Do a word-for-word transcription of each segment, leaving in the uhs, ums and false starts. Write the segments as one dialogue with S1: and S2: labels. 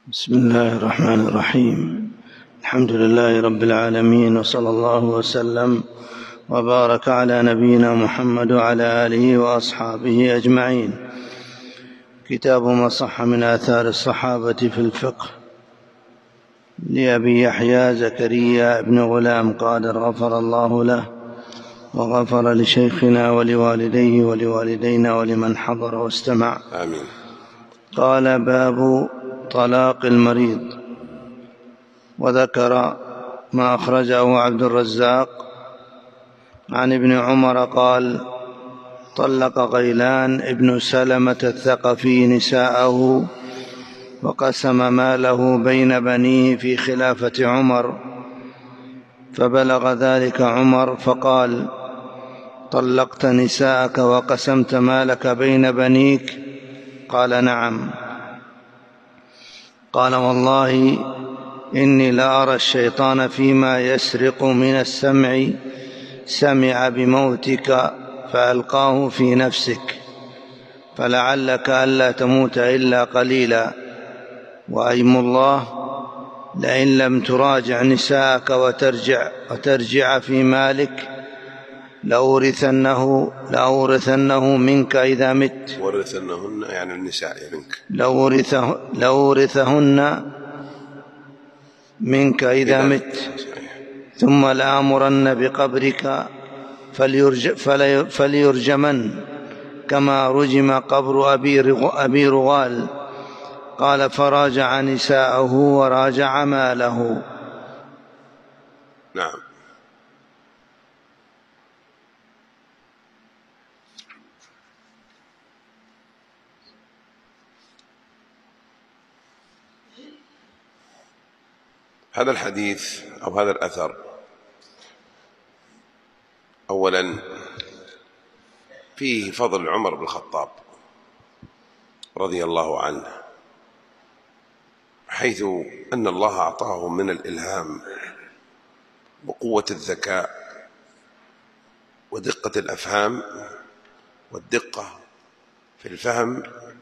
S1: بسم الله الرحمن الرحيم. الحمد لله رب العالمين، وصلى الله وسلم وبارك على نبينا محمد وعلى آله وأصحابه أجمعين. كتاب ما صح من آثار الصحابة في الفقه لأبي يحيى زكريا بن غلام قادر غفر الله له وغفر لشيخنا ولوالديه ولوالدينا ولمن حضر واستمع،
S2: آمين.
S1: قال: باب طلاق المريض. وذكر ما أخرجه عبد الرزاق عن ابن عمر قال: طلق غيلان ابن سلمة الثقفي نساءه وقسم ماله بين بنيه في خلافة عمر، فبلغ ذلك عمر فقال: طلقت نساءك وقسمت مالك بين بنيك؟ قال: نعم. قال: والله إني لأرى الشيطان فيما يسرق من السمع سمع بموتك فألقاه في نفسك، فلعلك ألا تموت إلا قليلا، وأيم الله لئن لم تراجع نساءك وترجع, وترجع في مالك لأورثنه, لأورثنه منك إذا مت.
S2: ورثنهن يعني النساء منك.
S1: لأورثه لأورثهن منك إذا مت، ثم لآمرن بقبرك فليرج فليرجمن كما رجم قبر أبي رغال. قال: فراجع نساءه وراجع ماله.
S2: نعم. هذا الحديث أو هذا الأثر أولا فيه فضل عمر بن الخطاب رضي الله عنه، حيث أن الله أعطاه من الإلهام وقوة الذكاء ودقة الأفهام والدقة في الفهم،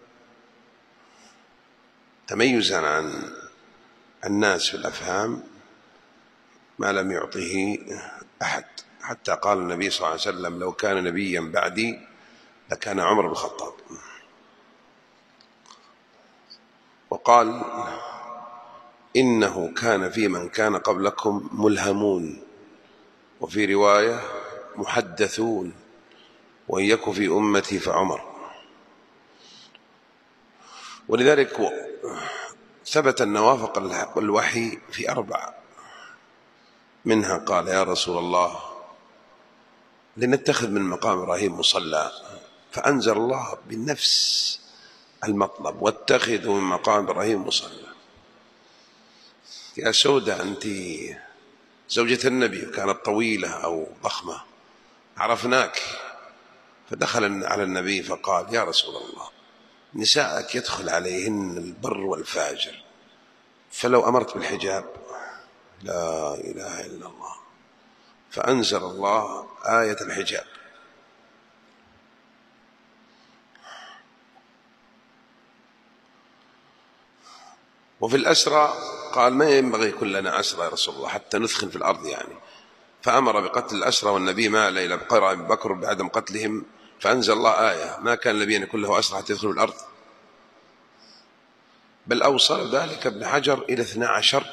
S2: تميزا عن الناس في الأفهام ما لم يعطه أحد. حتى قال النبي صلى الله عليه وسلم: لو كان نبيا بعدي لكان عمر بن الخطاب. وقال: إنه كان في من كان قبلكم ملهمون، وفي رواية محدثون، وإن يك في أمتي فعمر. ولذلك ثبت أن وافق الوحي في أربع، منها قال: يا رسول الله لنتخذ من مقام إبراهيم مصلى، فأنزل الله بالنفس المطلب: واتخذوا من مقام إبراهيم مصلى. يا سودة أنت زوجة النبي، كانت طويلة أو ضخمة، عرفناك. فدخل على النبي فقال: يا رسول الله نساءك يدخل عليهن البر والفاجر، فلو أمرت بالحجاب. لا إله إلا الله. فأنزل الله آية الحجاب. وفي الأسرى قال: ما ينبغي يكون لنا أسرى يا رسول الله حتى نثخن في الأرض يعني. فأمر بقتل الأسرى، والنبي مال إلى بقرة أبي بكر بعدم قتلهم، فأنزل الله آية: ما كان النبي أن يكون له أسرى حتى يدخلوا الأرض. بل أوصل ذلك ابن حجر إلى اثنى عشر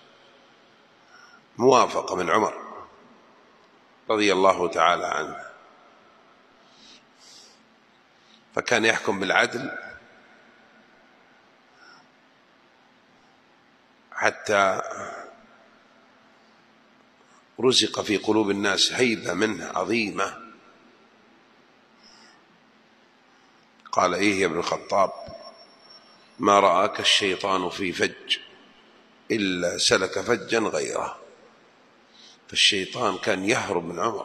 S2: موافقة من عمر رضي الله تعالى عنه. فكان يحكم بالعدل حتى رزق في قلوب الناس هيبة منه عظيمة. قال: إيه يا ابن الخطاب، ما رآك الشيطان في فج إلا سلك فجا غيره. فالشيطان كان يهرب من عمر.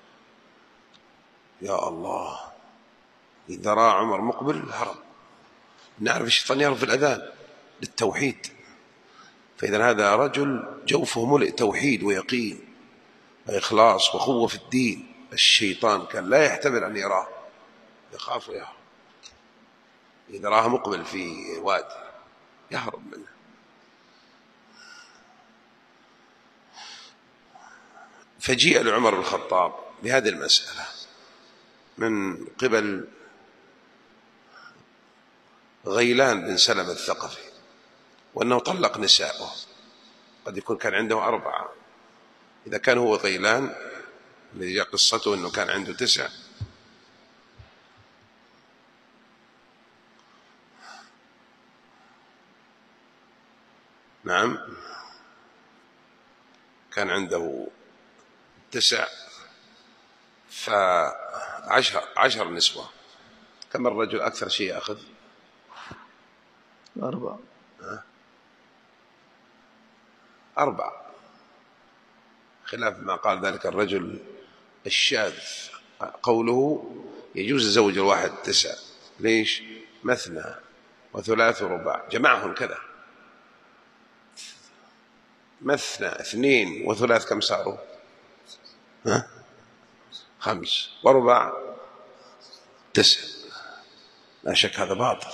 S2: يا الله، إذا رأى عمر مقبل هرب. نعرف الشيطان يهرب في الأذان للتوحيد، فإذا هذا رجل جوفه ملئ توحيد ويقين وإخلاص وقوة في الدين. الشيطان كان لا يحتمل أن يراه، يخاف ويهرب. إذا راه مقبل في وادي يهرب منه. فجيء لعمر بن الخطاب بهذه المسألة من قبل غيلان بن سلمة الثقفي، وأنه طلق نساءه، قد يكون كان عنده أربعة. إذا كان هو غيلان الذي جاء قصته أنه كان عنده تسع، نعم كان عنده تسع فعشر عشر نسوة. كم الرجل أكثر شيء يأخذ؟
S1: أربعة.
S2: أربعة، خلاف ما قال ذلك الرجل الشاذ. قوله يجوز الزوج الواحد تسع، ليش؟ مثنى وثلاث ورباع، جمعهم كذا، مثنى اثنين وثلاث كم صاروا؟ ها؟ خمس، ورباع تسع. لا شك هذا باطل.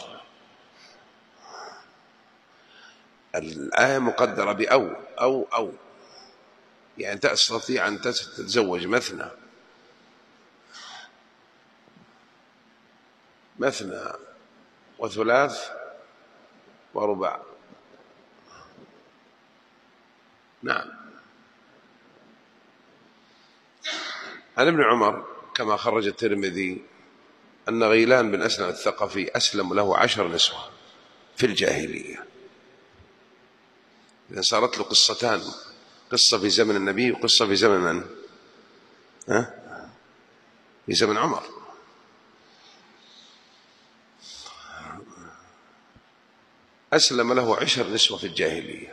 S2: الآية مقدرة بأو أو أو يعني تستطيع أن تتزوج مثنى مثنى وثلاث ورباع. نعم. عن ابن عمر كما خرج الترمذي أن غيلان بن أسلم الثقفي أسلم له عشر نسوة في الجاهلية. إذن صارت له قصتان، قصة في زمن النبي وقصة في زمن من؟ ها؟ في زمن عمر. أسلم له عشر نسوة في الجاهلية.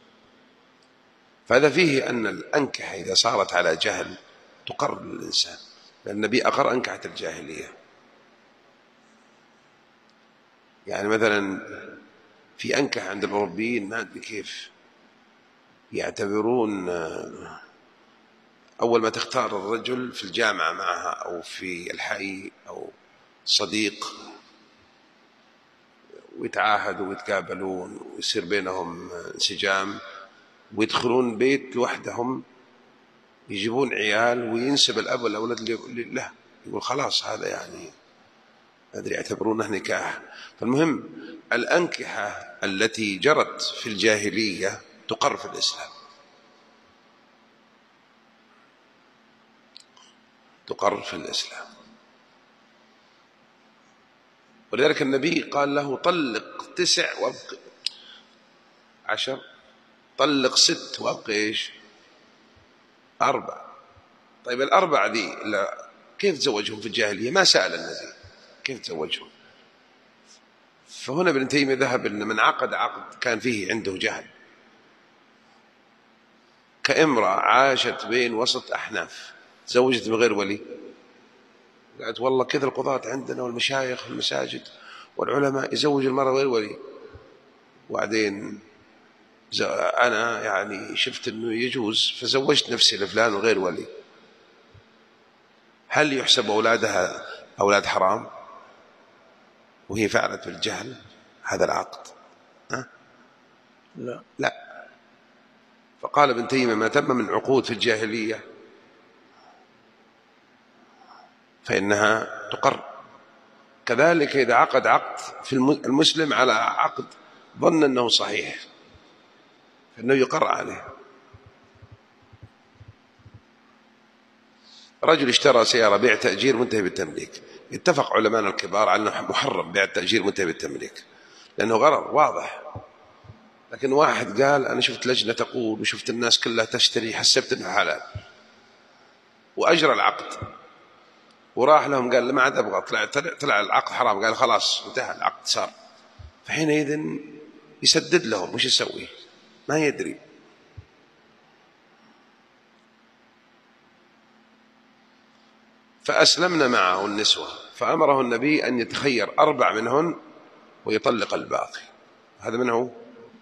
S2: فهذا فيه أن الأنكحة إذا صارت على جهل تقر للإنسان، لأن النبي أقر أنكحة الجاهلية. يعني مثلا في أنكح عند الأوروبيين ما أدري كيف يعتبرون أول ما تختار الرجل في الجامعة معها أو في الحي أو صديق ويتعاهدوا ويتقابلون ويصير بينهم انسجام ويدخلون بيت لوحدهم، يجيبون عيال وينسب الأب والأولاد له، يقول خلاص هذا يعني أدري يعتبرونه نكاح. فالمهم الأنكحة التي جرت في الجاهلية تقر في الإسلام، تقر في الإسلام. ولذلك النبي قال له طلق تسع وابق عشر، طلق ست وابق ايش؟ أربع. طيب الأربع ذي كيف تزوجهم في الجاهلية؟ ما سأل النبي كيف تزوجهم. فهنا ابن تيمية ذهب أن من عقد عقد كان فيه عنده جهل، كامرأة عاشت بين وسط أحناف تزوجت من غير ولي، قالت والله كذا القضاة عندنا والمشايخ في المساجد والعلماء يزوج المرأة غير ولي، وبعدين أنا يعني شفت أنه يجوز فزوجت نفسي لفلان وغير ولي. هل يحسب أولادها أولاد حرام وهي فعلت بالجهل هذا العقد؟ ها؟
S1: لا
S2: لا. فقال ابن تيمية ما تم من عقود في الجاهلية فإنها تقر. كذلك إذا عقد عقد في المسلم على عقد ظن أنه صحيح فإنه يقر عليه. رجل اشترى سيارة بيع تأجير منتهي بالتمليك، اتفق علماء الكبار على أنه محرم بيع التأجير منتهي بالتمليك لأنه غرر واضح. لكن واحد قال أنا شفت لجنة تقول وشفت الناس كلها تشتري حسبت أنه حلال، وأجرى العقد وراح لهم قال ما عاد أبغى، طلع, طلع العقد حرام، قال خلاص انتهى العقد صار. فحينئذ يسدد لهم، وش يسوي؟ ما يدري. فأسلمنا معه النسوة، فأمره النبي أن يتخير أربع منهن ويطلق الباقي. هذا منه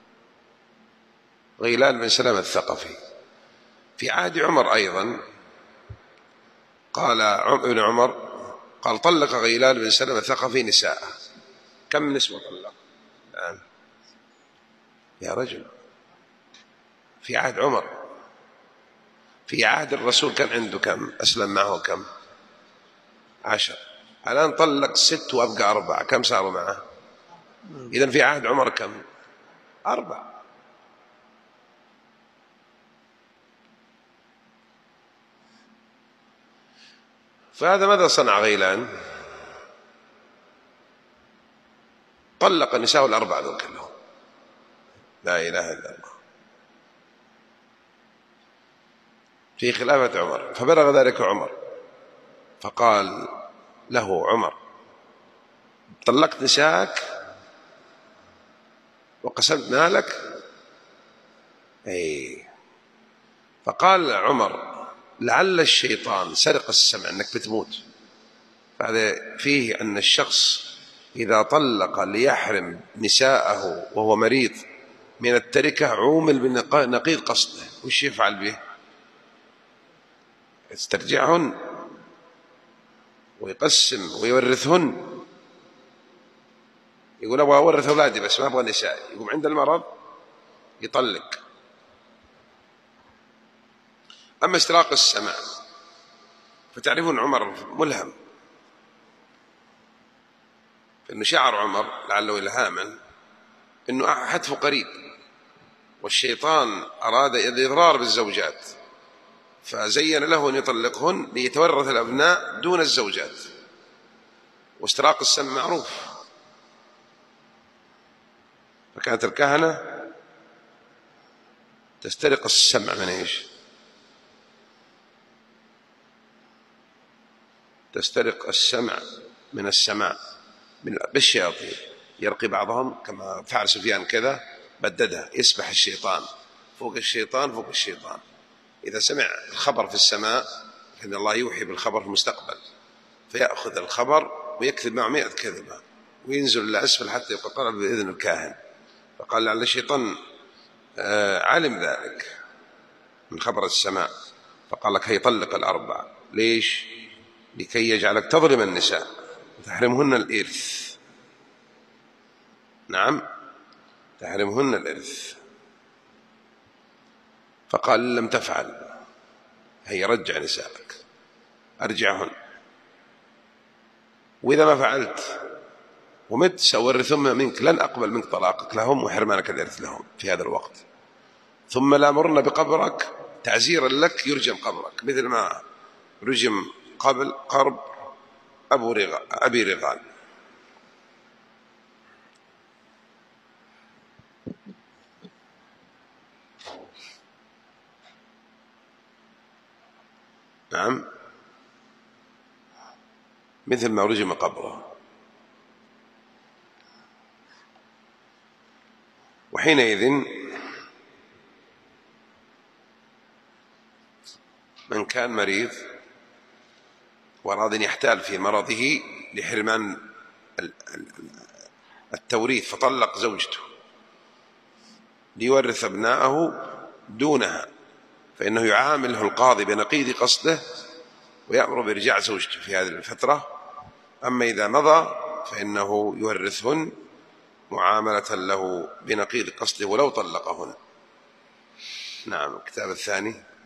S2: غيلان بن سلمة الثقفي. في عهد عمر أيضا قال ابن عمر قال طلق غيلان بن سلمة الثقفي نساء. كم نسوة طلق الآن يا رجل في عهد عمر؟ في عهد الرسول كان عنده كم؟ أسلم معه كم؟ عشر. الآن طلق ست وأبقى أربعة، كم صاروا معه؟ إذن في عهد عمر كم؟ أربعة. فهذا ماذا صنع غيلان؟ طلق النساء الأربعة ذو كلهم. لا إله إلا الله. في خلافة عمر، فبلغ ذلك عمر فقال له عمر: طلقت نساءك وقسمت مالك؟ أي. فقال عمر: لعل الشيطان سرق السمع أنك بتموت. فهذا فيه أن الشخص إذا طلق ليحرم نساءه وهو مريض من التركة عومل بنقيض قصده، وش يفعل به؟ يسترجعهن ويقسم ويورثهن. يقول أبغى أورث أولادي بس ما أبغى نسائي. يقوم عند المرض يطلق. أما استراق السمع فتعرفون عمر ملهم، فإنه شعر عمر لعله إلهاما إنه حتفه قريب، والشيطان أراد الإضرار بالزوجات فزين له أن يطلقهن ليتورث الأبناء دون الزوجات. واستراق السمع معروف، فكانت الكهنة تسترق السمع من إيش؟ تسترق السمع من السماء بالشياطين. يرقي بعضهم كما فعل سفيان كذا، بددها، يسبح الشيطان فوق الشيطان فوق الشيطان. إذا سمع الخبر في السماء فإن الله يوحي بالخبر في المستقبل، فيأخذ الخبر ويكذب معه مئة كذبة وينزل إلى أسفل حتى يبقى قرب بإذن الكاهن. فقال لعل الشيطان علم ذلك من خبر السماء، فقال لك هيطلق الأربع. ليش؟ لكي يجعلك تظلم النساء وتحرمهن الإرث. نعم، تحرمهن الإرث. فقال إن لم تفعل هي رجع نسائك، أرجعهن، وإذا ما فعلت ومت سأورثهن منك، لن أقبل منك طلاقك لهم وحرمانك الإرث لهم في هذا الوقت. ثم لا مرن بقبرك تعزيرا لك يرجم قبرك، مثل ما رجم قبل قرب أبو رغال أبي رغال. نعم، مثل ما رجم قبره. وحينئذ من كان مريض وأراد أن يحتال في مرضه لحرمان التوريث فطلق زوجته ليورث أبناءه دونها، فإنه يعامله القاضي بنقيض قصده ويأمر بإرجاع زوجته في هذه الفترة. أما إذا مضى فإنه يورثهن معاملة له بنقيض قصده ولو طلقهن. نعم. الكتاب الثاني.